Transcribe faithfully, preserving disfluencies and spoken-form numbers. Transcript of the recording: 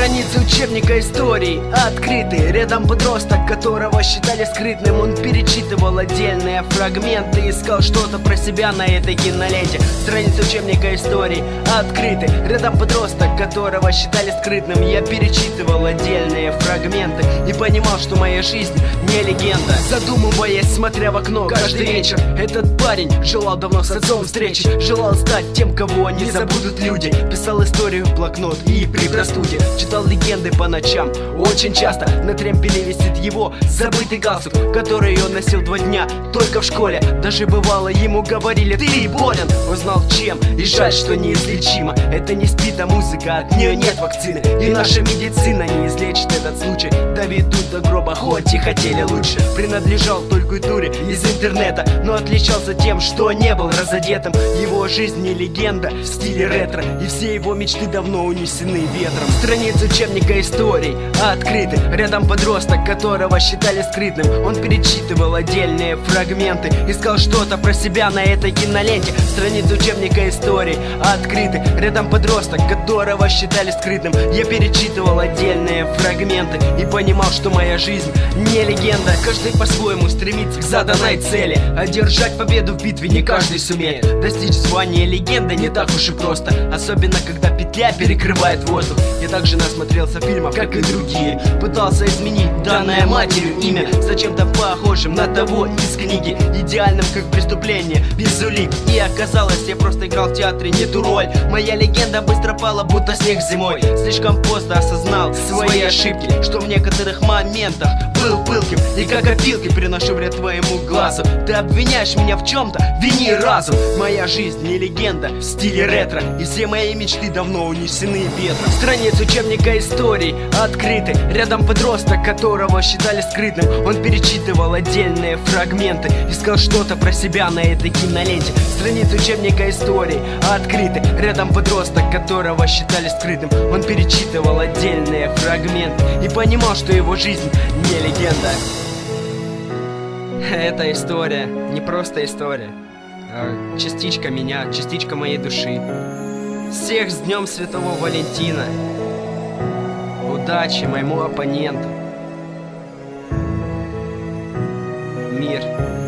Страницы учебника истории открыты. Рядом подросток, которого считали скрытным. Он перечитывал отдельные фрагменты, искал что-то про себя на этой киноленте. Страницы учебника истории открыты. Рядом подросток, которого считали скрытным. Я перечитывал отдельные фрагменты и понимал, что моя жизнь не легенда. Задумываясь, смотря в окно каждый вечер, этот парень желал давно с отцом встречи. Желал стать тем, кого не забудут люди. Писал историю в блокнот и при простуде читал легенды по ночам. Очень часто на тремпеле висит его забытый галстук, который он носил два дня только в школе. Даже бывало ему говорили: ты болен. Он знал чем, и жаль, что неизлечимо. Это не спит, а музыка, от нее нет вакцины. И наша медицина не излечит этот случай. Доведут до гроба, хоть и хотели лучше. Принадлежал той культуре из интернета, но отличался тем, что не был разодетым. Его жизнь не легенда в стиле ретро, и все его мечты давно унесены ветром. Страницы учебника историй открыты. Рядом подросток, которого считали скрытным. Он перечитывал отдельные фрагменты, искал что-то про себя на этой киноленте. Страницы учебника историй открыты. Рядом подросток, которого считали скрытным. Я перечитывал отдельные фрагменты и понимал, что моя жизнь не легенда. Каждый по-своему стремится к заданной цели. Одержать победу в битве не каждый сумеет. Достичь звания легенды не так уж и просто, особенно когда петля перекрывает воздух. Я также насмотрелся фильмов, как и другие. Пытался изменить данное матерью имя, зачем-то похожим на того из книги, идеальным как преступление, без улик. И оказалось, я просто играл в театре не ту роль. Моя легенда быстро пала, будто снег зимой. Слишком поздно осознал свои ошибки, что в некоторых моментах был пылким и как опилки приношу вред твоему глазу. Ты обвиняешь меня в чем-то, вини разум. Моя жизнь не легенда в стиле ретро, и все мои мечты давно унесены ветром. Страницы учебника историй открыты. Рядом подросток, которого считали скрытным. Он перечитывал отдельные фрагменты, искал что-то про себя на этой киноленте. Страницы учебника историй открыты. Рядом подросток, которого считали скрытым. Он перечитывал отдельные фрагменты и понимал, что его жизнь не легенда. Эта история не просто история, а частичка меня, частичка моей души. Всех с Днем Святого Валентина. Удачи моему оппоненту. Мир.